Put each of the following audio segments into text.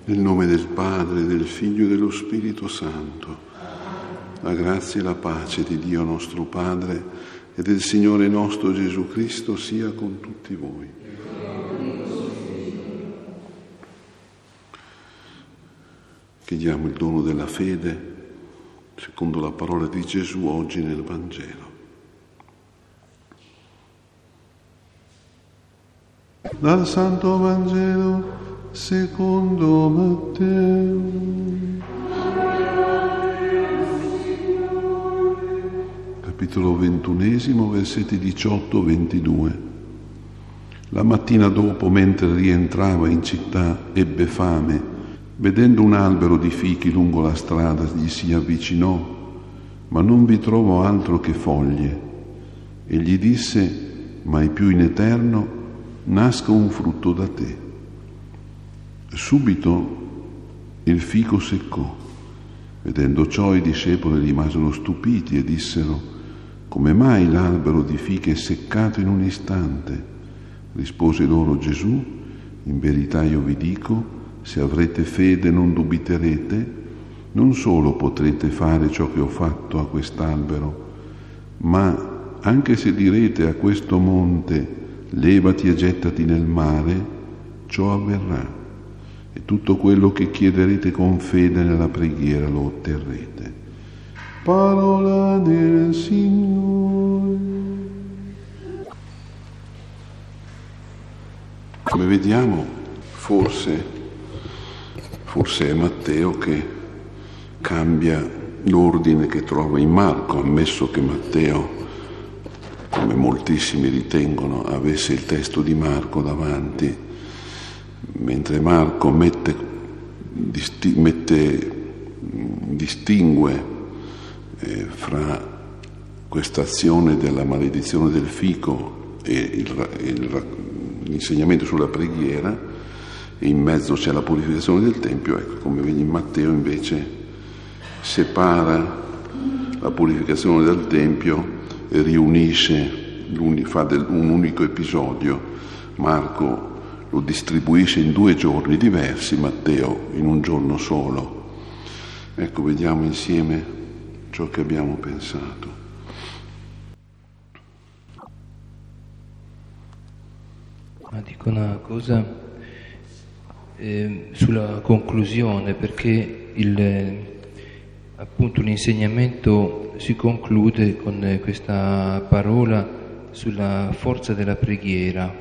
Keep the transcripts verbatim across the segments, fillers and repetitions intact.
Nel nome del Padre, del Figlio e dello Spirito Santo, la grazia e la pace di Dio nostro Padre e del Signore nostro Gesù Cristo sia con tutti voi. Chiediamo il dono della fede secondo la parola di Gesù oggi nel Vangelo. Dal Santo Vangelo secondo Matteo. Capitolo ventunesimo, versetti diciotto ventidue. La mattina dopo, mentre rientrava in città, ebbe fame. Vedendo un albero di fichi lungo la strada, gli si avvicinò, ma non vi trovò altro che foglie. E gli disse: mai più in eterno nasca un frutto da te. Subito il fico seccò. Vedendo ciò, i discepoli rimasero stupiti e dissero: come mai l'albero di fiche è seccato in un istante? Rispose loro Gesù: in verità io vi dico, se avrete fede non dubiterete, non solo potrete fare ciò che ho fatto a quest'albero, ma anche se direte a questo monte: levati e gettati nel mare, ciò avverrà. E tutto quello che chiederete con fede nella preghiera lo otterrete. Parola del Signore. Come vediamo, forse, forse è Matteo che cambia l'ordine che trova in Marco, ammesso che Matteo, come moltissimi ritengono, avesse il testo di Marco davanti, mentre Marco mette, disti, mette distingue eh, fra questa azione della maledizione del fico e il, il, l'insegnamento sulla preghiera, e in mezzo c'è la purificazione del Tempio. Ecco, come vedi, in Matteo invece separa la purificazione del Tempio e riunisce, fa del, un unico episodio. Marco lo distribuisce in due giorni diversi, Matteo in un giorno solo. Ecco, vediamo insieme ciò che abbiamo pensato. Ma dico una cosa eh, sulla conclusione, perché il, appunto l'insegnamento si conclude con questa parola sulla forza della preghiera.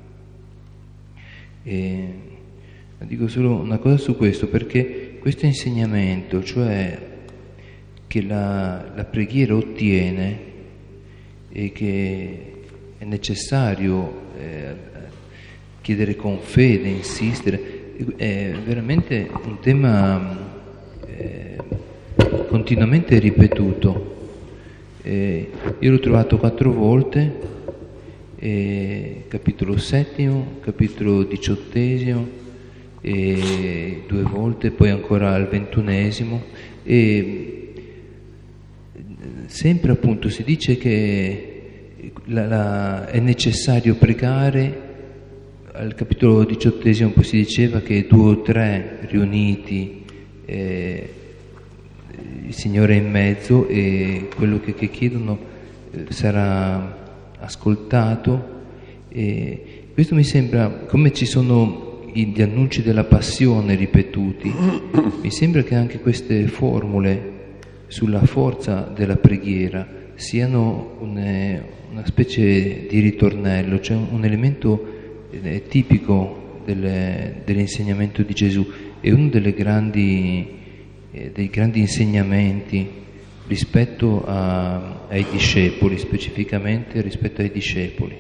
E dico solo una cosa su questo, perché questo insegnamento, cioè che la, la preghiera ottiene e che è necessario eh, chiedere con fede, insistere, è veramente un tema eh, continuamente ripetuto. Eh, io l'ho trovato quattro volte. E capitolo settimo, capitolo diciottesimo, e due volte, poi ancora al ventunesimo, e sempre appunto si dice che la, la, è necessario pregare. Al capitolo diciottesimo poi si diceva che due o tre riuniti, eh, il Signore è in mezzo e quello che, che chiedono eh, sarà ascoltato. E questo mi sembra, come ci sono gli annunci della passione ripetuti, mi sembra che anche queste formule sulla forza della preghiera siano un, una specie di ritornello, cioè un elemento eh, tipico del, dell'insegnamento di Gesù, è uno delle grandi, eh, dei grandi insegnamenti rispetto a, ai discepoli, specificamente rispetto ai discepoli.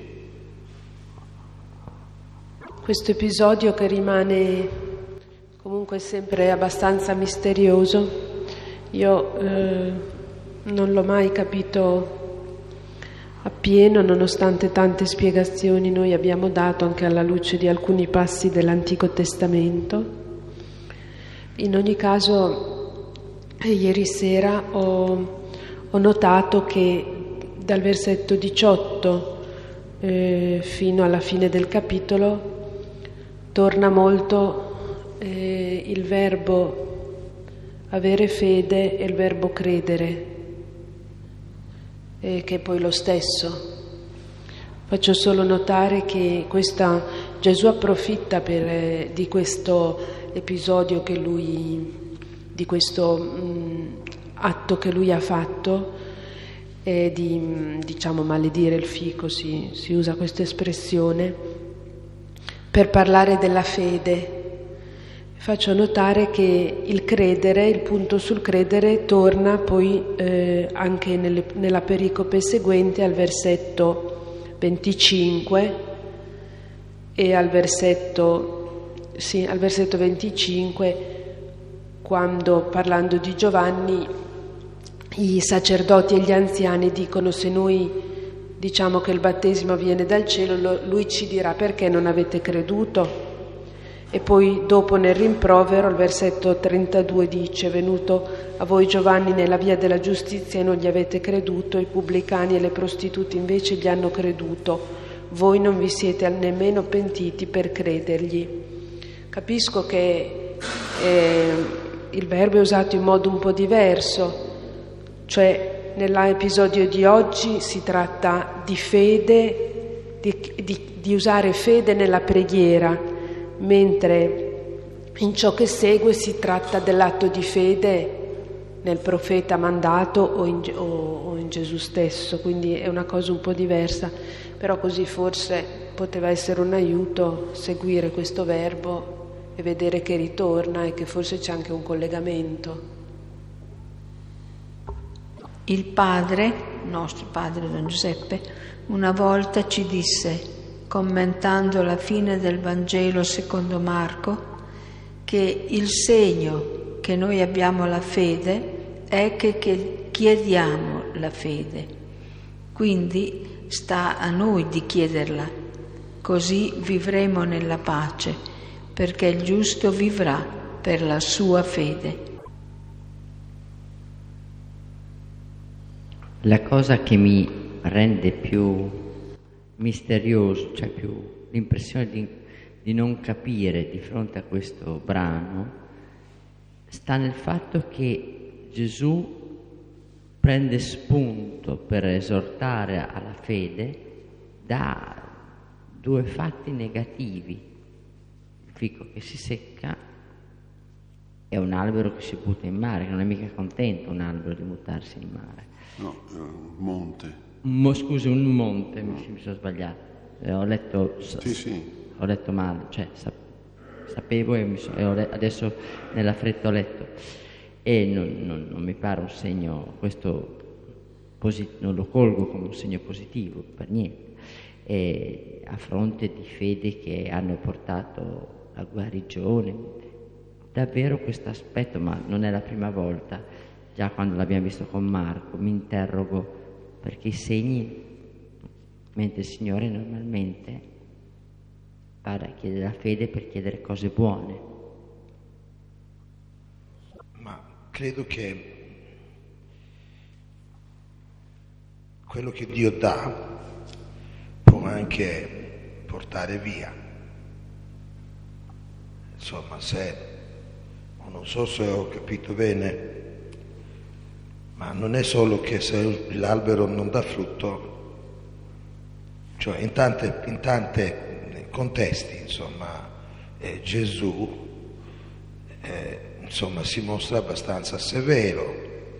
Questo episodio, che rimane comunque sempre abbastanza misterioso, io eh, non l'ho mai capito appieno, nonostante tante spiegazioni noi abbiamo dato anche alla luce di alcuni passi dell'Antico Testamento. In ogni caso, ieri sera ho, ho notato che dal versetto diciotto eh, fino alla fine del capitolo torna molto eh, il verbo avere fede e il verbo credere, eh, che è poi lo stesso. Faccio solo notare che questa, Gesù approfitta per, eh, di questo episodio che lui, di questo mh, atto che lui ha fatto, eh, di diciamo maledire il fico, si, si usa questa espressione, per parlare della fede. Faccio notare che il credere, il punto sul credere, torna poi eh, anche nelle, nella pericope seguente al versetto venticinque e al versetto, sì, al versetto venticinque, quando parlando di Giovanni i sacerdoti e gli anziani dicono: se noi diciamo che il battesimo viene dal cielo, lui ci dirà perché non avete creduto. E poi dopo nel rimprovero il versetto trentadue dice: venuto a voi Giovanni nella via della giustizia e non gli avete creduto, i pubblicani e le prostitute invece gli hanno creduto, voi non vi siete nemmeno pentiti per credergli. Capisco che eh, il verbo è usato in modo un po' diverso, cioè nell'episodio di oggi si tratta di fede, di, di, di usare fede nella preghiera, mentre in ciò che segue si tratta dell'atto di fede nel profeta mandato o in, o, o in Gesù stesso, quindi è una cosa un po' diversa, però così forse poteva essere un aiuto seguire questo verbo e vedere che ritorna e che forse c'è anche un collegamento. Il padre, nostro padre Don Giuseppe, una volta ci disse, commentando la fine del Vangelo secondo Marco, che il segno che noi abbiamo la fede è che, che chiediamo la fede. Quindi sta a noi di chiederla, così vivremo nella pace, perché il giusto vivrà per la sua fede. La cosa che mi rende più misterioso, cioè più l'impressione di, di non capire di fronte a questo brano, sta nel fatto che Gesù prende spunto per esortare alla fede da due fatti negativi: il fico che si secca e un albero che si butta in mare, che non è mica contento un albero di buttarsi in mare. No, è un monte. Mo, scusi, un monte, mi, mi sono sbagliato. Eh, ho letto Sì, sì. Ho letto male, cioè sap- sapevo e, mi so, e ho le- adesso nella fretta ho letto. E non, non, non mi pare un segno, questo posit- non lo colgo come un segno positivo, per niente. E a fronte di fedi che hanno portato a guarigione, davvero questo aspetto, ma non è la prima volta, già quando l'abbiamo visto con Marco, mi interrogo perché i segni, mentre il Signore normalmente parla a chiedere la fede per chiedere cose buone. Ma credo che quello che Dio dà può anche portare via. Insomma, se, non so se ho capito bene, ma non è solo che se l'albero non dà frutto, cioè in tante, in tante contesti, insomma, eh, Gesù eh, insomma, si mostra abbastanza severo,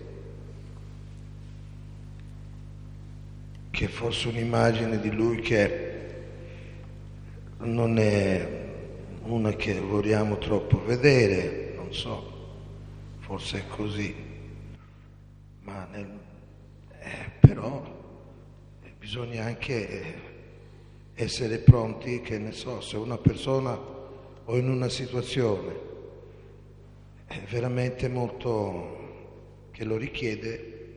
che fosse un'immagine di lui che non è una che vogliamo troppo vedere, non so, forse è così. Ma nel, eh, però eh, bisogna anche eh, essere pronti, che ne so, se una persona o in una situazione è veramente molto che lo richiede,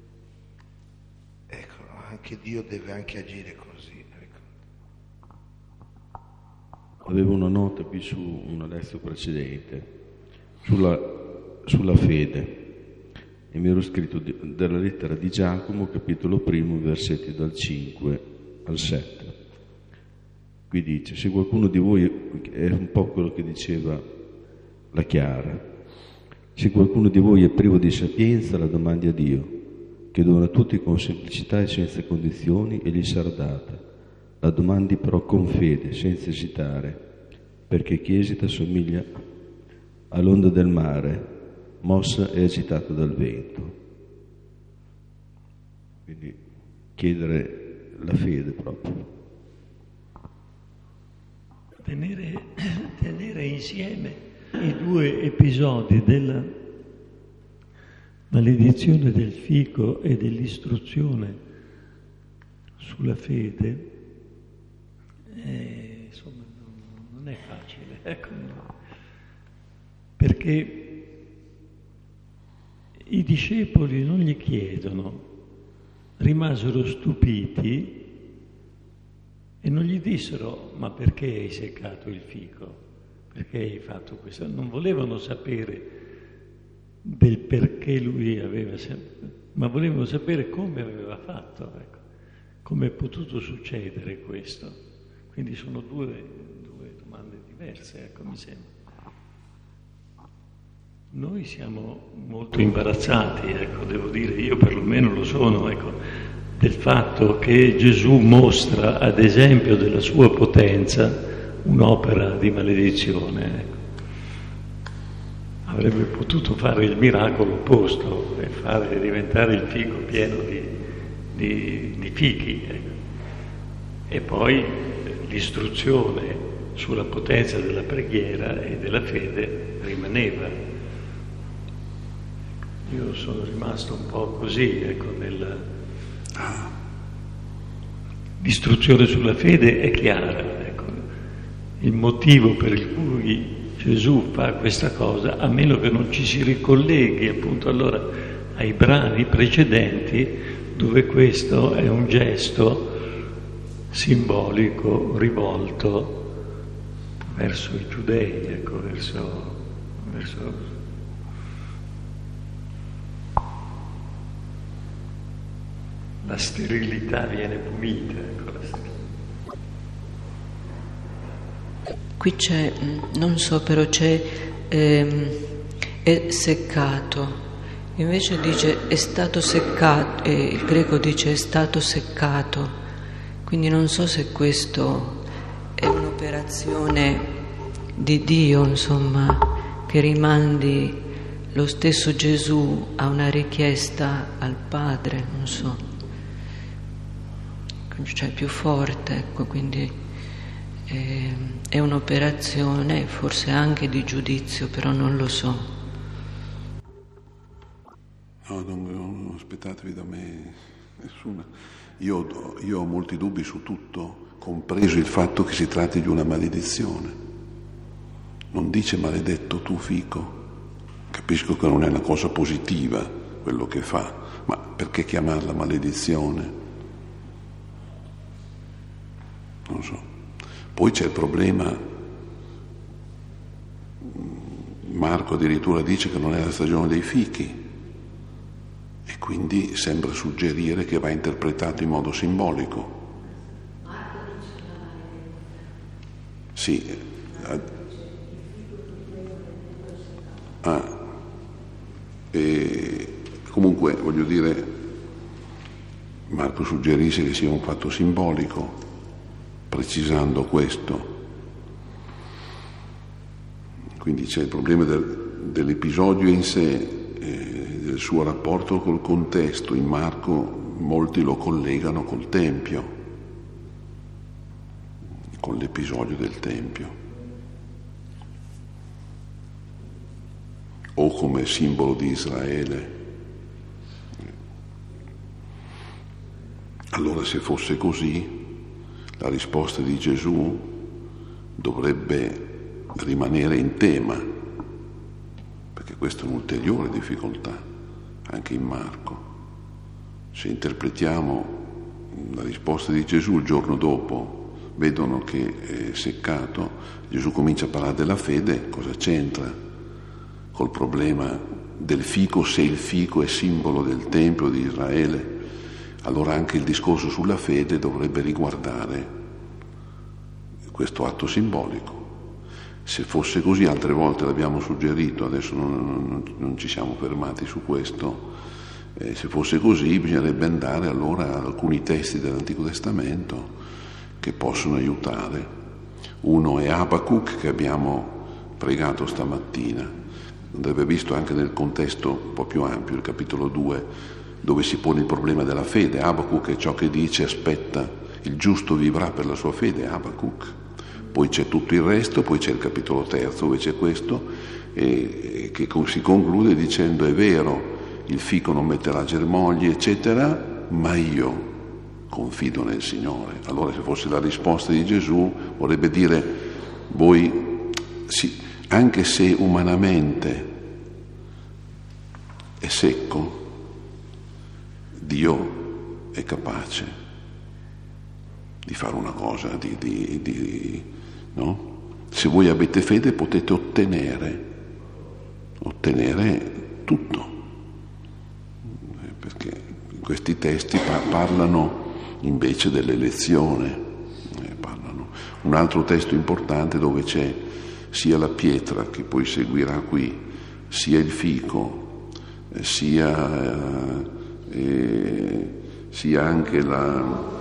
ecco, anche Dio deve anche agire così. Ecco. Avevo una nota qui su una lezione precedente sulla, sulla fede. E mi ero scritto di, dalla lettera di Giacomo, capitolo primo, versetti dal cinque al sette. Qui dice: se qualcuno di voi, è un po' quello che diceva la chiara. Se qualcuno di voi è privo di sapienza, la domandi a Dio, che dona a tutti con semplicità e senza condizioni, e gli sarà data. La domandi però con fede, senza esitare, perché chi esita somiglia all'onda del mare, mossa e agitata dal vento. Quindi chiedere la fede proprio. Tenere, tenere insieme i due episodi della maledizione del fico e dell'istruzione sulla fede, eh, insomma, non è facile, ecco, perché i discepoli non gli chiedono, rimasero stupiti e non gli dissero: ma perché hai seccato il fico? Perché hai fatto questo? Non volevano sapere del perché lui aveva, ma volevano sapere come aveva fatto, ecco, come è potuto succedere questo. Quindi sono due, due domande diverse, ecco, mi sembra. Noi siamo molto imbarazzati, ecco, devo dire, io perlomeno lo sono, ecco, del fatto che Gesù mostra, ad esempio della sua potenza, un'opera di maledizione. Ecco. Avrebbe potuto fare il miracolo opposto e fare diventare il fico pieno di, di, di fichi. Ecco. E poi l'istruzione sulla potenza della preghiera e della fede rimaneva. Io sono rimasto un po' così, ecco, nella... l'istruzione sulla fede è chiara, ecco. Il motivo per il cui Gesù fa questa cosa, a meno che non ci si ricolleghi appunto allora ai brani precedenti, dove questo è un gesto simbolico rivolto verso i giudei, ecco, verso, verso la sterilità viene punita, ecco, la sterilità. Qui c'è, non so, però c'è ehm, è seccato, invece dice è stato seccato, eh, il greco dice è stato seccato, quindi non so se questo è un'operazione di Dio, insomma, che rimandi lo stesso Gesù a una richiesta al Padre, non so, cioè più forte, ecco, quindi è un'operazione forse anche di giudizio, però non lo so. No, non, non aspettatevi da me nessuna. Io, io ho molti dubbi su tutto, compreso il fatto che si tratti di una maledizione. Non dice maledetto tu fico. Capisco che non è una cosa positiva quello che fa, ma perché chiamarla maledizione? Non so. Poi c'è il problema, Marco addirittura dice che non è la stagione dei fichi e quindi sembra suggerire che va interpretato in modo simbolico. Sì. Ah, e comunque voglio dire, Marco suggerisce che sia un fatto simbolico, precisando questo. Quindi c'è il problema del, dell'episodio in sé, eh, del suo rapporto col contesto. In Marco molti lo collegano col Tempio, con l'episodio del Tempio, o come simbolo di Israele. Allora, se fosse così, la risposta di Gesù dovrebbe rimanere in tema, perché questa è un'ulteriore difficoltà anche in Marco. Se interpretiamo la risposta di Gesù il giorno dopo, vedono che è seccato, Gesù comincia a parlare della fede, cosa c'entra col problema del fico? Se il fico è simbolo del Tempio di Israele, allora anche il discorso sulla fede dovrebbe riguardare questo atto simbolico. Se fosse così, altre volte l'abbiamo suggerito, adesso non, non, non ci siamo fermati su questo, eh, se fosse così bisognerebbe andare allora ad alcuni testi dell'Antico Testamento che possono aiutare. Uno è Abacuc, che abbiamo pregato stamattina, andrebbe visto anche nel contesto un po' più ampio, il capitolo due, dove si pone il problema della fede. Abacuc è ciò che dice: aspetta, il giusto vivrà per la sua fede, Abacuc. Poi c'è tutto il resto, poi c'è il capitolo terzo dove c'è questo, e, e che si conclude dicendo: è vero, il fico non metterà germogli, eccetera, ma io confido nel Signore. Allora, se fosse la risposta di Gesù, vorrebbe dire: voi, sì, anche se umanamente è secco, Dio è capace di fare una cosa, di, di, di, no? Se voi avete fede potete ottenere, ottenere tutto, perché questi testi parlano invece dell'elezione. Eh, parlano. Un altro testo importante dove c'è sia la pietra, che poi seguirà qui, sia il fico, eh, sia, eh, sia anche la...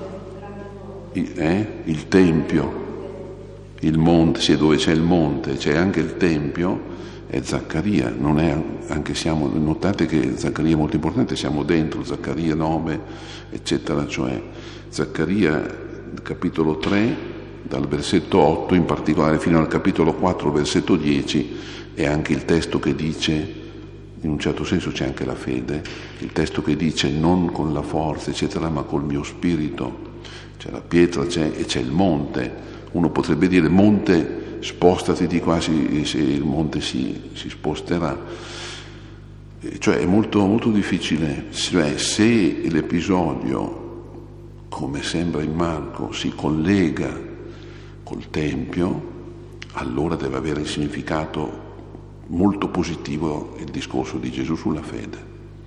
Eh? il tempio, il monte, sì, dove c'è il monte, c'è anche il tempio, è Zaccaria, non è, anche siamo, notate che Zaccaria è molto importante, siamo dentro Zaccaria nove, eccetera, cioè Zaccaria capitolo tre, dal versetto otto in particolare fino al capitolo quattro, versetto dieci, è anche il testo che dice, in un certo senso c'è anche la fede, il testo che dice: non con la forza, eccetera, ma col mio spirito. C'è la pietra, c'è, e c'è il monte. Uno potrebbe dire: monte, spostati di qua, si, se il monte si, si sposterà. Cioè è molto, molto difficile. Cioè, se l'episodio, come sembra in Marco, si collega col Tempio, allora deve avere il significato molto positivo il discorso di Gesù sulla fede.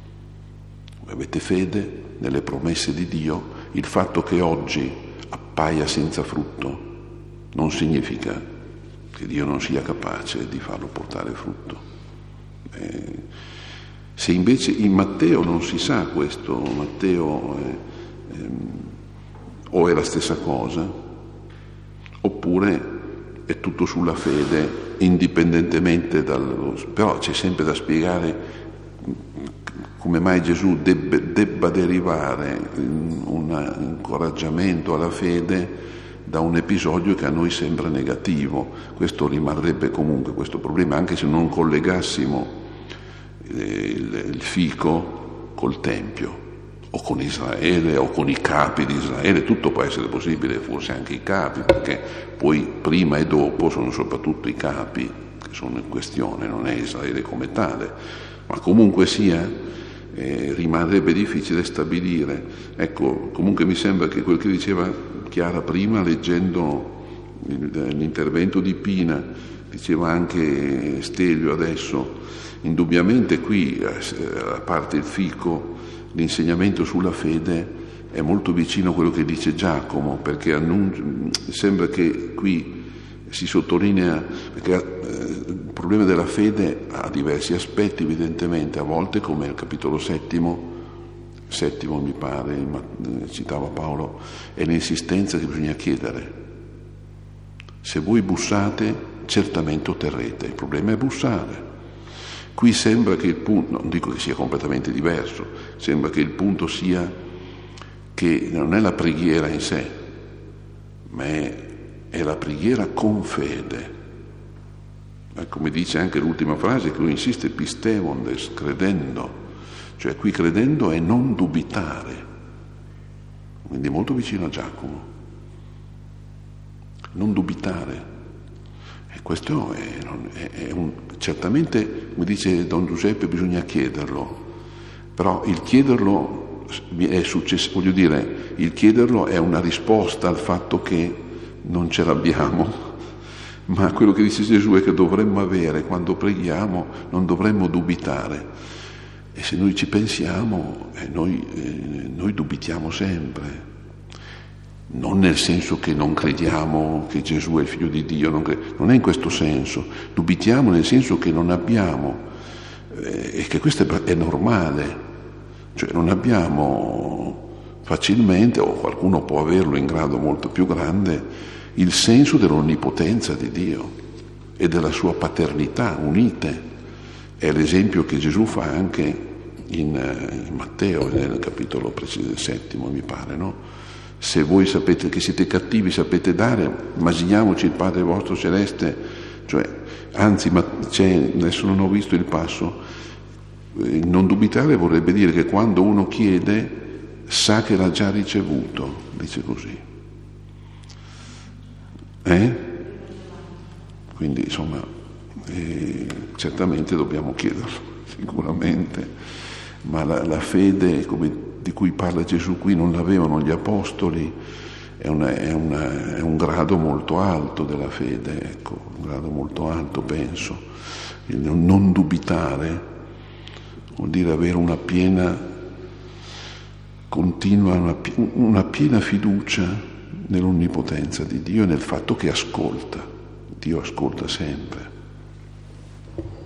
Voi avete fede nelle promesse di Dio. Il fatto che oggi appaia senza frutto non significa che Dio non sia capace di farlo portare frutto. Eh, se invece in Matteo non si sa questo, Matteo eh, ehm, o è la stessa cosa, oppure è tutto sulla fede, indipendentemente dal... però c'è sempre da spiegare come mai Gesù debbe, debba derivare un incoraggiamento alla fede da un episodio che a noi sembra negativo. Questo rimarrebbe comunque questo problema, anche se non collegassimo il, il fico col Tempio, o con Israele, o con i capi di Israele. Tutto può essere possibile, forse anche i capi, perché poi prima e dopo sono soprattutto i capi che sono in questione, non è Israele come tale, ma comunque sia... Eh, rimarrebbe difficile stabilire. Ecco, comunque mi sembra che quel che diceva Chiara prima, leggendo il, l'intervento di Pina, diceva anche Stelvio adesso, indubbiamente qui, a parte il fico, l'insegnamento sulla fede è molto vicino a quello che dice Giacomo, perché annun- sembra che qui si sottolinea, perché eh, il problema della fede ha diversi aspetti evidentemente, a volte come il capitolo settimo, settimo mi pare, eh, citava Paolo, è l'insistenza che bisogna chiedere. Se voi bussate, certamente otterrete, il problema è bussare. Qui sembra che il punto, non dico che sia completamente diverso, sembra che il punto sia che non è la preghiera in sé, ma è è la preghiera con fede. Come dice anche l'ultima frase, che lui insiste, pistevondes, credendo, cioè qui credendo è non dubitare, quindi molto vicino a Giacomo, non dubitare. E questo è, è, è un, certamente, come dice Don Giuseppe, bisogna chiederlo, però il chiederlo è successo, voglio dire, il chiederlo è una risposta al fatto che non ce l'abbiamo, ma quello che dice Gesù è che dovremmo avere, quando preghiamo, non dovremmo dubitare. E se noi ci pensiamo, eh, noi, eh, noi dubitiamo sempre. non nel senso che non crediamo che Gesù è il figlio di Dio, non, cre- non è in questo senso, dubitiamo nel senso che non abbiamo, eh, e che questo è, è normale, cioè non abbiamo facilmente, o qualcuno può averlo in grado molto più grande, il senso dell'onnipotenza di Dio e della sua paternità unite. È l'esempio che Gesù fa anche in, in Matteo, nel capitolo settimo mi pare, no? Se voi sapete che siete cattivi, sapete dare, immaginiamoci il Padre vostro celeste, cioè, anzi, ma c'è, adesso non ho visto il passo, eh, non dubitare vorrebbe dire che quando uno chiede sa che l'ha già ricevuto, dice così. Eh? Quindi insomma, eh, certamente dobbiamo chiederlo, sicuramente, ma la, la fede, come di cui parla Gesù qui, non l'avevano gli apostoli, è, una, è, una, è un grado molto alto della fede, ecco, un grado molto alto, penso. Il non dubitare vuol dire avere una piena, continua, una, una piena fiducia nell'onnipotenza di Dio e nel fatto che ascolta. Dio ascolta sempre.